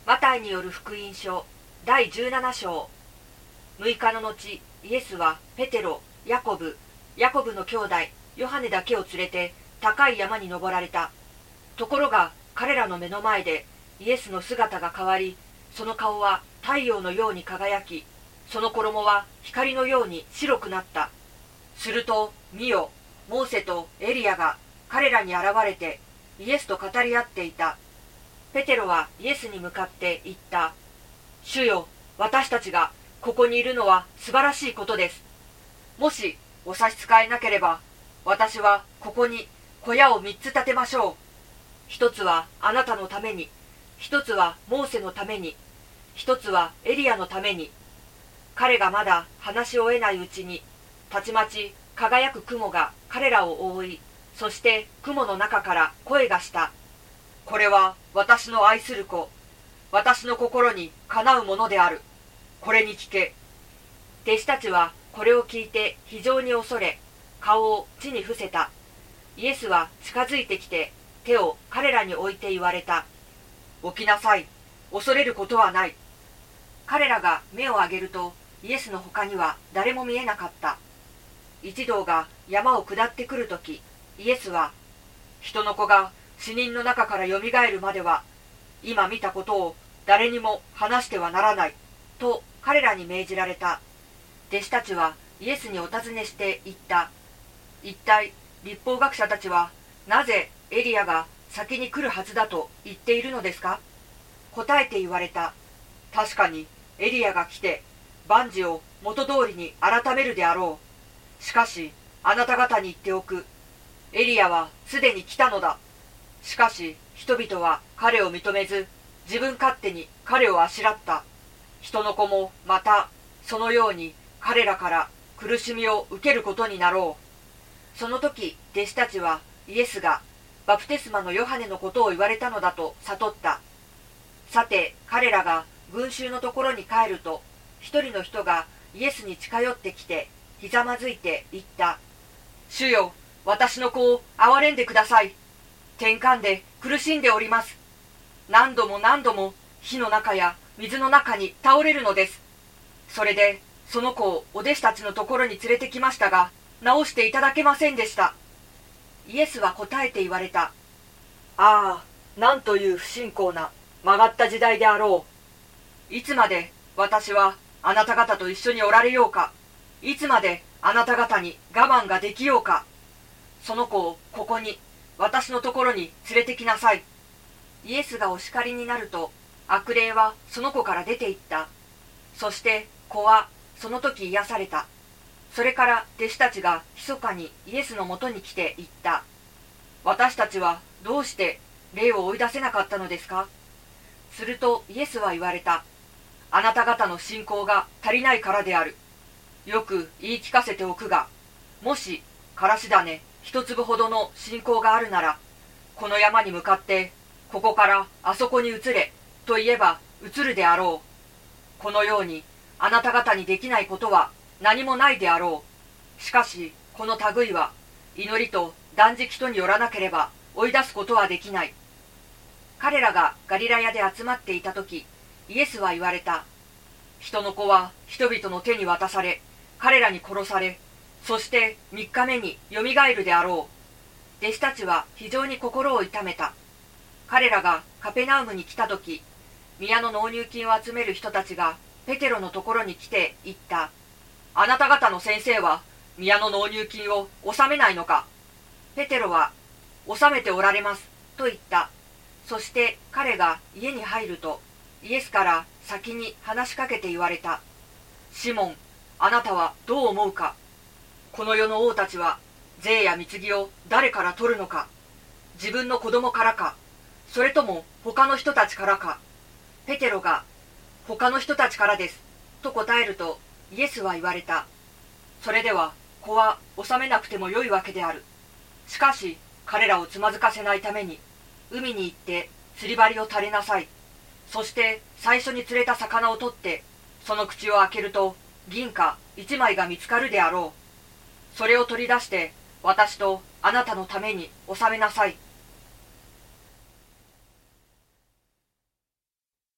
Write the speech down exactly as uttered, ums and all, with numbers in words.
マタイによる福音書だいじゅうなな章。むいかの後、イエスはペテロ、ヤコブ、ヤコブの兄弟、ヨハネだけを連れて高い山に登られた。ところが彼らの目の前でイエスの姿が変わり、その顔は太陽のように輝き、その衣は光のように白くなった。すると、見よ、モーセとエリアが彼らに現れてイエスと語り合っていた。ペテロはイエスに向かって言った。主よ、私たちがここにいるのは素晴らしいことです。もしお差し支えなければ、私はここに小屋を三つ建てましょう。一つはあなたのために、一つはモーセのために、一つはエリアのために。彼がまだ話し終えないうちに、たちまち輝く雲が彼らを覆い、そして雲の中から声がした。これは私の愛する子、私の心にかなうものである。これに聞け。弟子たちはこれを聞いて非常に恐れ、顔を地に伏せた。イエスは近づいてきて、手を彼らに置いて言われた。起きなさい。恐れることはない。彼らが目を上げると、イエスの他には誰も見えなかった。一同が山を下ってくるとき、イエスは、人の子が死人の中からよみがえるまでは、今見たことを誰にも話してはならない、と彼らに命じられた。弟子たちはイエスにお尋ねして言った。一体、律法学者たちは、なぜエリアが先に来るはずだと言っているのですか？答えて言われた。確かに、エリアが来て、万事を元通りに改めるであろう。しかし、あなた方に言っておく。エリアはすでに来たのだ。しかし、人々は彼を認めず、自分勝手に彼をあしらった。人の子もまた、そのように彼らから苦しみを受けることになろう。その時、弟子たちはイエスがバプテスマのヨハネのことを言われたのだと悟った。さて、彼らが群衆のところに帰ると、一人の人がイエスに近寄ってきて、ひざまずいて言った。主よ、私の子を憐れんでください。転換で苦しんでおります。何度も何度も火の中や水の中に倒れるのです。それでその子をお弟子たちのところに連れてきましたが、治していただけませんでした。イエスは答えて言われた。ああ、なんという不信仰な曲がった時代であろう。いつまで私はあなた方と一緒におられようか。いつまであなた方に我慢ができようか。その子をここに、私のところに連れてきなさい。イエスがお叱りになると、悪霊はその子から出て行った。そして子はその時癒された。それから弟子たちが密かにイエスのもとに来て言った。私たちはどうして霊を追い出せなかったのですか？するとイエスは言われた。あなた方の信仰が足りないからである。よく言い聞かせておくが、もしからし種一粒ほどの信仰があるなら、この山に向かって、ここからあそこに移れと言えば移るであろう。このようにあなた方にできないことは何もないであろう。しかしこの類は祈りと断食とによらなければ追い出すことはできない。彼らがガリラヤで集まっていた時、イエスは言われた。人の子は人々の手に渡され、彼らに殺され、そして三日目によみがえるであろう。弟子たちは非常に心を痛めた。彼らがカペナウムに来たとき、宮の納入金を集める人たちがペテロのところに来て言った。あなた方の先生は宮の納入金を納めないのか？ペテロは、納めておられますと言った。そして彼が家に入ると、イエスから先に話しかけて言われた。シモン、あなたはどう思うか？この世の王たちは税や貢ぎを誰から取るのか？自分の子供からか、それとも他の人たちからか？ペテロが、他の人たちからです、と答えると、イエスは言われた。それでは子は納めなくてもよいわけである。しかし彼らをつまずかせないために、海に行って釣り針を垂れなさい。そして最初に釣れた魚を取って、その口を開けると銀貨一枚が見つかるであろう。それを取り出して私とあなたのために納めなさい。